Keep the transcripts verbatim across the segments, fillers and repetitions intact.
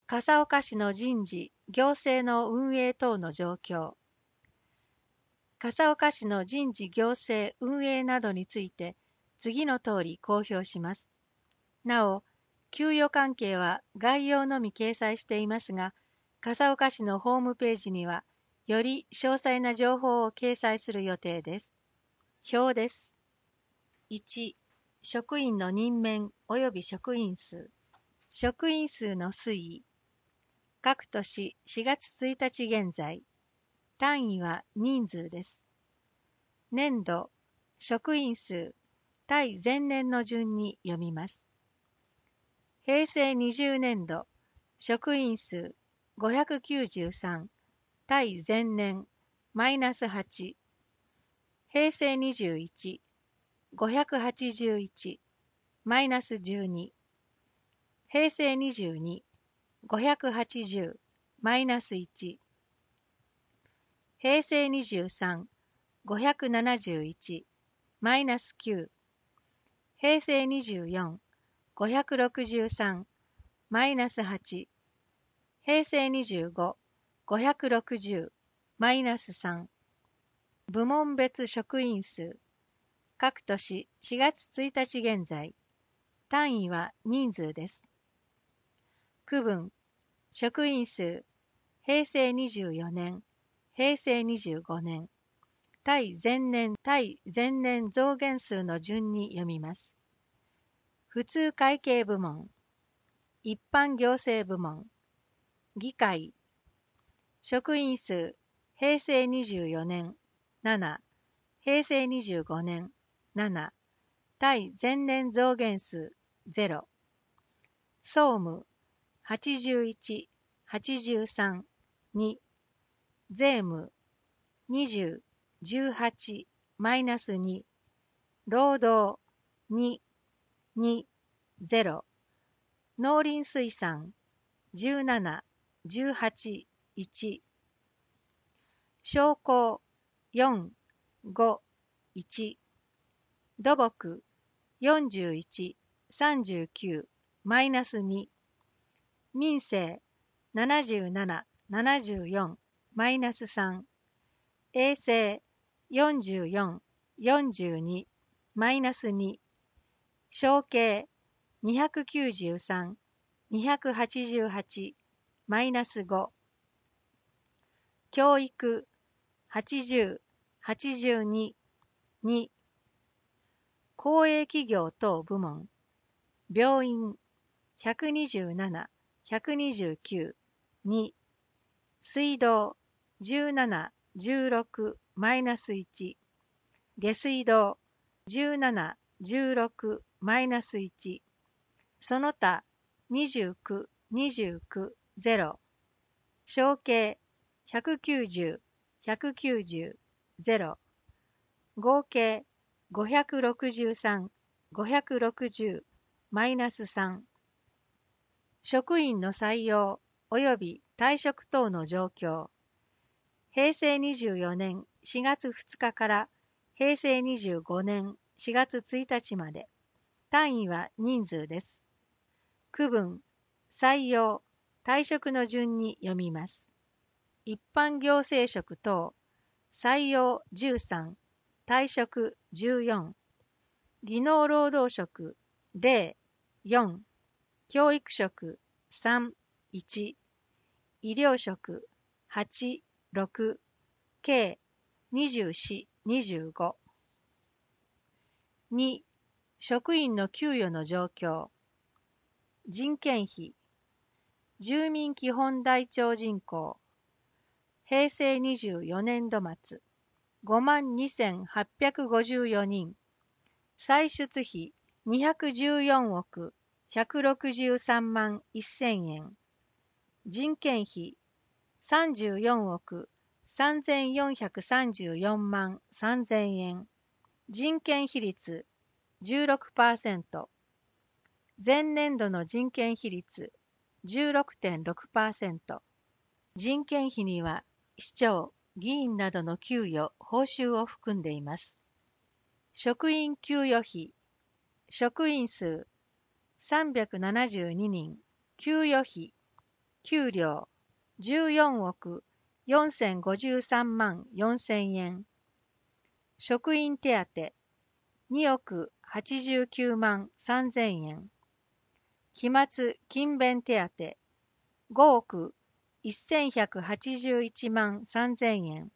笠岡市の人事・行政の運営等の状況。笠岡市の人事・行政・運営などについて次の通り公表します。なお、給与関係は概要のみ掲載していますが、笠岡市のホームページにはより詳細な情報を掲載する予定です。表です。いち、職員の任免及び職員数。職員数の推移。各年しがつついたち現在。単位は人数です。年度、職員数、対前年の順に読みます。へいせいにじゅうねんど、職員数ごひゃくきゅうじゅうさん、対前年、マイナスはち。へいせいにじゅういち、ごひゃくはちじゅういち、マイナスじゅうに。へいせいにじゅうに、ごひゃくはちじゅう、マイナスいち。へいせいにじゅうさん、ごひゃくななじゅういち、マイナスきゅう。へいせいにじゅうよん、ごひゃくろくじゅうさん、マイナスはち。へいせいにじゅうご、ごひゃくろくじゅう、マイナスさん。部門別職員数。各年しがつついたち現在。単位は人数です。区分。職員数。へいせいにじゅうよねん、へいせいにじゅうごねん。対前年対前年増減数の順に読みます。普通会計部門。一般行政部門。議会。職員数。へいせいにじゅうよねん、なな。へいせいにじゅうごねん、なな。対前年増減数、ゼロ。総務。はちじゅういち、はちじゅうさん、に。税務。にじゅう、じゅうはち、マイナスに。労働。に、に、ゼロ。農林水産。じゅうなな、じゅうはち、いち。商工。よん、ご、いち。土木。よんじゅういち、さんじゅうきゅう、マイナスに。民生。ななじゅうなな、ななじゅうよん、マイナスさん。衛生。よんじゅうよん、よんじゅうに、マイナスに。承継。にひゃくきゅうじゅうさん、にひゃくはちじゅうはち、マイナスご。教育。はちじゅう、はちじゅうに、に。公営企業等部門。病院。ひゃくにじゅうなな、ひゃくにじゅうきゅう、に。水道。じゅうなな、じゅうろく、マイナスいち。下水道。じゅうなな、じゅうろく、マイナスいち。その他。にじゅうきゅう、にじゅうきゅう、ゼロ。承継。ひゃくきゅうじゅう、ひゃくきゅうじゅう、ゼロ。合計。ごひゃくろくじゅうさん、ごひゃくろくじゅう、マイナスさん。職員の採用及び退職等の状況。へいせいにじゅうよねんしがつふつかからへいせいにじゅうごねんしがつついたちまで。単位は人数です。区分、採用、退職の順に読みます。一般行政職等、採用じゅうさん、退職じゅうよん。技能労働職ゼロ、よん。教育職さん、いち。医療職はち、ろく。計にじゅうよん、にじゅうご。に、職員の給与の状況。人件費。住民基本台帳人口。へいせいにじゅうよねんど末。ごまんにせんはっぴゃくごじゅうよにん。歳出費にひゃくじゅうよんおくひゃくろくじゅうさんまんせんえん。人件費さんじゅうよんおくさんぜんよんひゃくさんじゅうよんまんさんぜんえん。人件比率 じゅうろくパーセント。前年度の人件比率 じゅうろくてんろくパーセント。人件費には市長、議員などの給与、報酬を含んでいます。職員給与費。職員数さんびゃくななじゅうににん。給与費。 給料じゅうよんおくよんせんごじゅうさんまんよんせんえん。職員手当におくはちじゅうきゅうまんさんぜんえん。期末勤勉手当ごおくせんひゃくはちじゅういちまんさんぜんえん。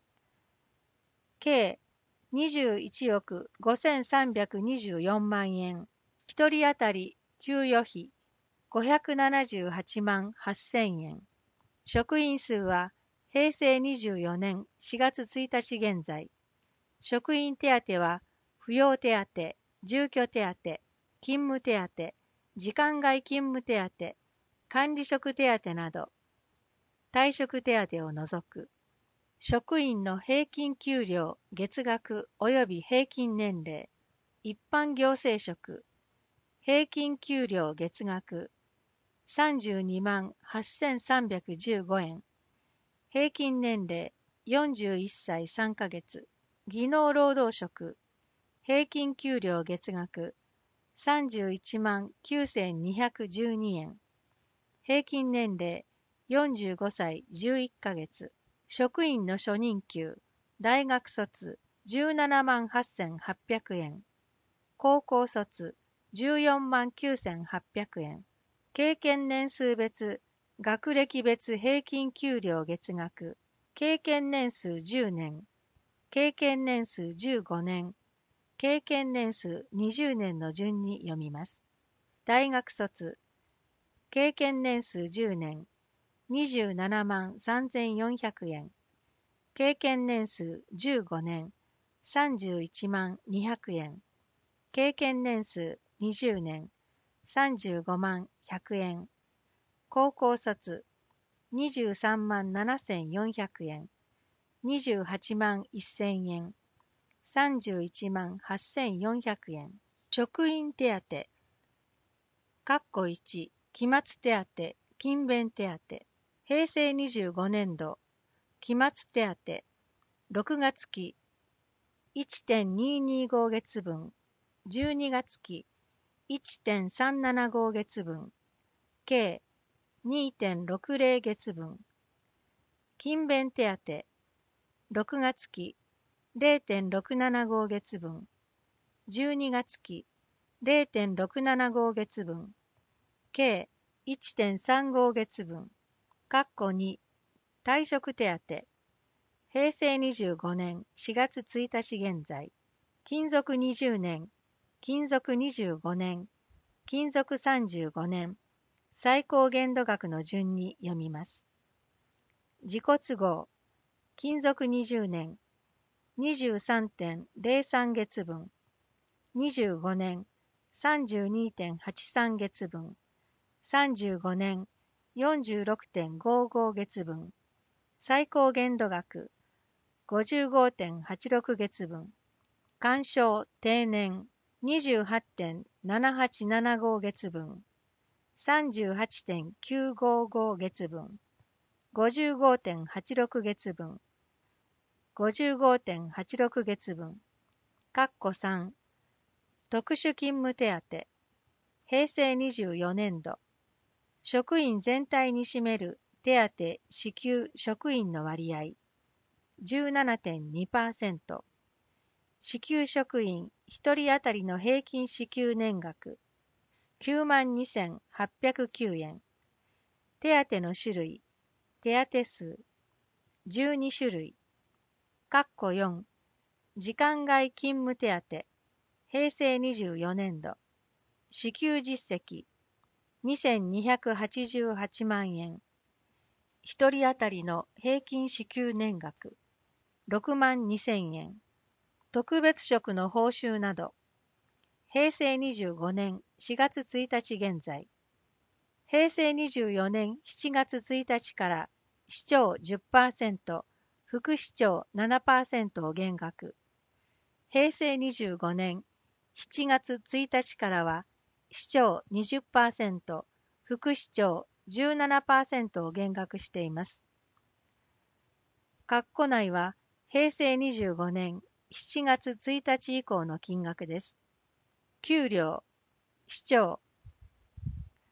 計にじゅういちおくごせんさんびゃくにじゅうよんまんえん。ひとり当たり給与費ごひゃくななじゅうはちまんはっせんえん。職員数はへいせいにじゅうよねんしがつついたち現在、職員手当は扶養手当、住居手当、勤務手当、時間外勤務手当、管理職手当など、退職手当を除く、職員の平均給料月額及び平均年齢、一般行政職、平均給料月額さんじゅうにまんはっせんさんびゃくじゅうごえん、平均年齢よんじゅういっさいさんかげつ、技能労働職、平均給料月額さんじゅういちまんきゅうせんにひゃくじゅうにえん、平均年齢よんじゅうごさいじゅういっかげつ、職員の初任給、大学卒じゅうななまんはっせんはっぴゃくえん、高校卒じゅうよんまんきゅうせんはっぴゃくえん、経験年数別、学歴別平均給料月額、経験年数じゅうねん、経験年数じゅうごねん、経験年数にじゅうねんの順に読みます。大学卒、経験年数じゅうねん、にじゅうななまんさんぜんよんひゃくえん、経験年数じゅうごねん、さんじゅういちまんにひゃくえん、経験年数にじゅうねん、さんじゅうごまんひゃくえん、高校卒、にじゅうさんまんななせんよんひゃくえん、にじゅうはちまんせんえん、さんじゅういちまんはっせんよんひゃくえん。職員手当、かっこいち、期末手当、勤勉手当、へいせいにじゅうごねんど、期末手当、ろくがつ期 いってんににご 月分、じゅうにがつ期 いってんさんななご 月分、計 にてんろくぜろ 月分、勤勉手当、ろくがつ期 れいてんろくななご 月分、じゅうにがつ期 れいてんろくななご 月分、計 いってんさんご 月分、かっこに、退職手当、へいせいにじゅうごねんしがつついたち現在、勤続にじゅうねん、勤続にじゅうごねん、勤続さんじゅうごねん、最高限度額の順に読みます。自己都合、勤続にじゅうねん、にじゅうさんてんぜろさん 月分、にじゅうごねん、さんじゅうにてんはちさん 月分、さんじゅうごねん、よんじゅうろくてんごご 月分、最高限度額、ごじゅうごてんはちろく 月分、鑑賞定年 にじゅうはちてんななはちななご 月分、さんじゅうはちてんきゅうごご 月分、ごじゅうごてんはちろく 月分、ごじゅうごてんはちろく 月分、かっこさん、特殊勤務手当、へいせいにじゅうよねんど、職員全体に占める手当支給職員の割合、じゅうななてんにパーセント、支給職員ひとり当たりの平均支給年額、きゅうまんにせんはっぴゃくきゅうえん、手当の種類、手当数、じゅうにしゅるい、かっこよん、時間外勤務手当、へいせいにじゅうよねんど、支給実績、にせんにひゃくはちじゅうはちまんえん、ひとり当たりの平均支給年額、ろくまんにせんえん、特別職の報酬など、へいせいにじゅうごねんしがつついたち現在、へいせいにじゅうよねんしちがつついたちから市長 じゅっパーセント、副市長 ななパーセント を減額、へいせいにじゅうごねんしちがつついたちからは市長 にじゅっパーセント、副市長 じゅうななパーセント を減額しています。括弧内はへいせいにじゅうごねんしちがつついたち以降の金額です。給料、市長、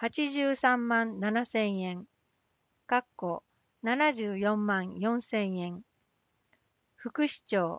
はちじゅうさんまんななせんえん、かっこななじゅうよんまんよんせんえん。副市長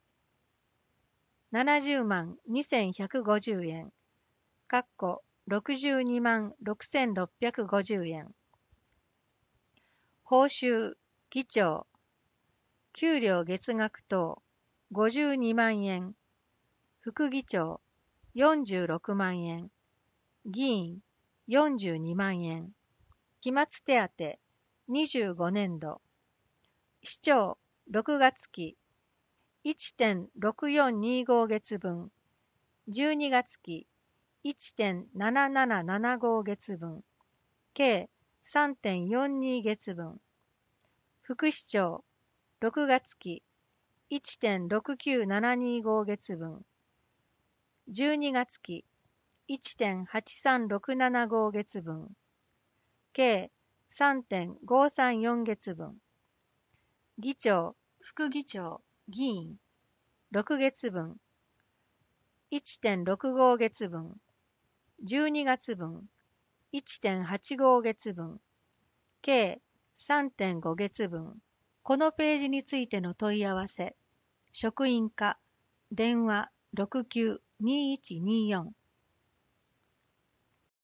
ななじゅうまんにせんひゃくごじゅうえん、かっころくじゅうにまんろくせんろっぴゃくごじゅうえん。報酬、議長、給料月額等ごじゅうにまんえん、副議長よんじゅうろくまんえん、議員よんじゅうにまんえん、期末手当にじゅうごねんど、市長ろくがつ期 いってんろくよんにご 月分、じゅうにがつ期 いってんななななななご 月分、計 さんてんよんに 月分、副市長ろくがつ期 いってんろくきゅうななにご 月分、じゅうにがつ期 いってんはちさんろくななご 月分、計 さんてんごさんよん 月分、議長、副議長、議員ろく月分、いってんろくご 月分、じゅうにがつ分、いってんはちご 月分、計 さんてんご 月分。このページについての問い合わせ、職員課、電話ろくきゅうにいちによん